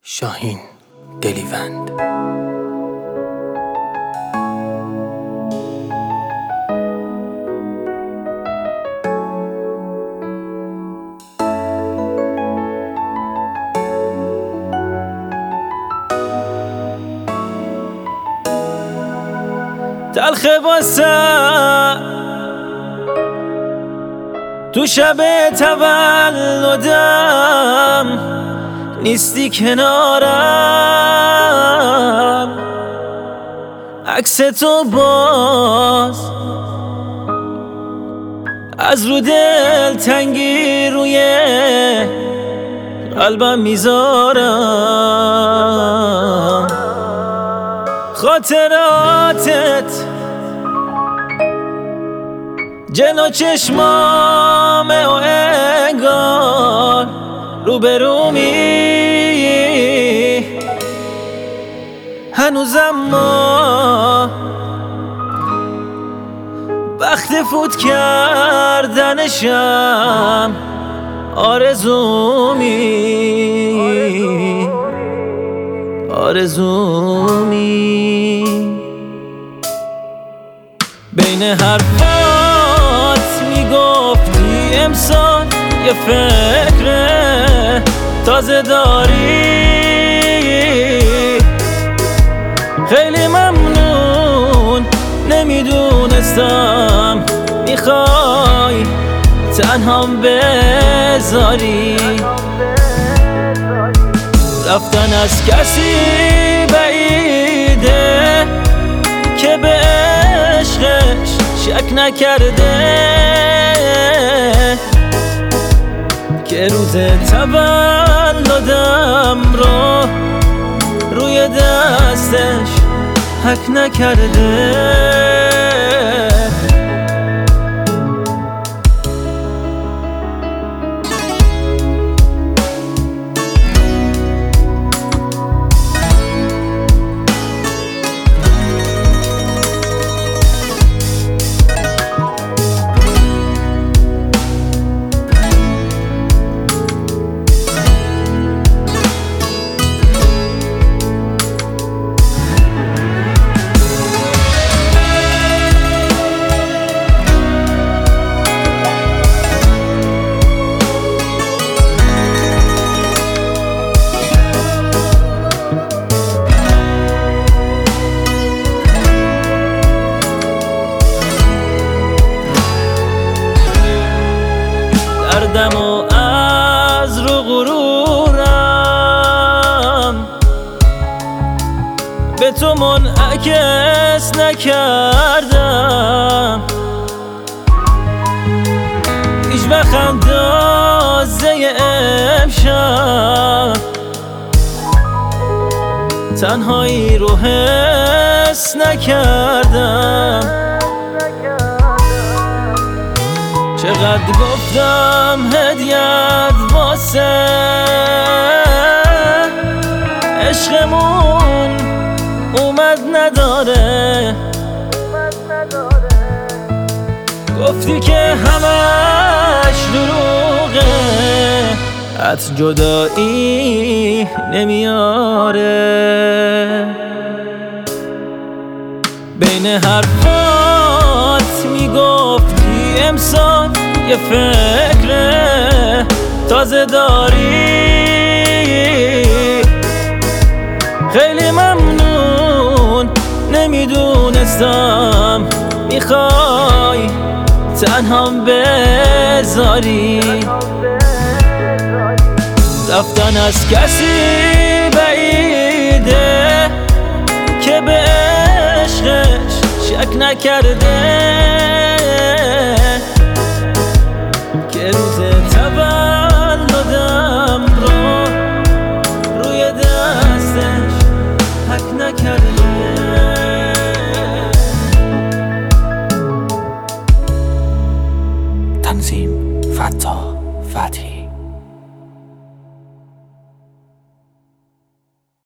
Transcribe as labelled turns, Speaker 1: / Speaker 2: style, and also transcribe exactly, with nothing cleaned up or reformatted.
Speaker 1: شاهین دلیوند.
Speaker 2: تلخ واسه تو شب تولدم نیستی کنارم، عکس تو باز از رو دل تنگی روی قلبم میذارم. خاطراتت جلو چشمامه و انگار روبرومی، هنوزم ما وقت فوت کردنشم آرزومی آرزومی. بین حرفات میگفتی امسال یه فکر تازه داری، خیلی ممنون. نمیدونستم میخوای تنهام بذاری، رفتن از کسی بعیده که به عشقش شک نکرده، که روز تولدم رو روی دستش حک نکرده. دردم و از رو غرورم به تو منعکس نکردم، هیچ وقت اندازه امشب تنهایی رو حس نکردم. چقدر گفتم هدیت واسه عشقمون اومد نداره، گفتی که همش دروغه، حت جدایی نمیاره. بین حرفات میگفتی امسال یه فکر تازه داری، خیلی ممنون. نمیدونستم میخوای تنهام بذاری، رفتن از کسی بعیده که به عشقش شک نکرده،